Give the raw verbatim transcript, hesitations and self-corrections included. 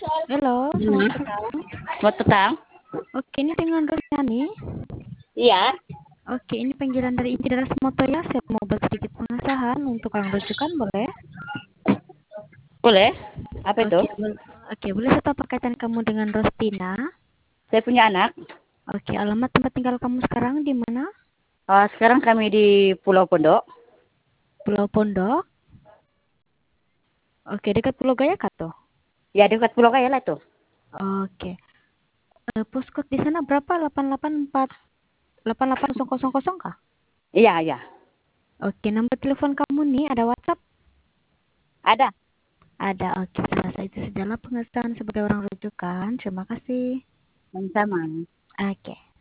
Halo, Hmm. selamat petang. Selamat petang. Oke, ini dengan Rosani. Iya, Oke, ini panggilan dari Intiras Moto ya. Saya mau buat sedikit pengesahan untuk orang rujukan, boleh? boleh. Apa itu? Oke, bol- oke, boleh saya tahu pakaian kamu dengan Rostina? Saya punya anak. Oke, alamat tempat tinggal kamu sekarang di mana? Uh, sekarang kami di Pulau Pondok. Pulau Pondok. Oke, dekat Pulau Gayak tuh. Ya, dekat Pulau Kaya lah tuh. Oke. Eh, postcode di sana berapa? delapan delapan empat delapan delapan nol nol nol kah? Iya, iya. Oke, nomor telepon kamu nih ada WhatsApp? Ada. Ada. Oke, selesai itu sajalah pengesahan sebagai orang rujukan. Terima kasih. Sama-sama. Oke.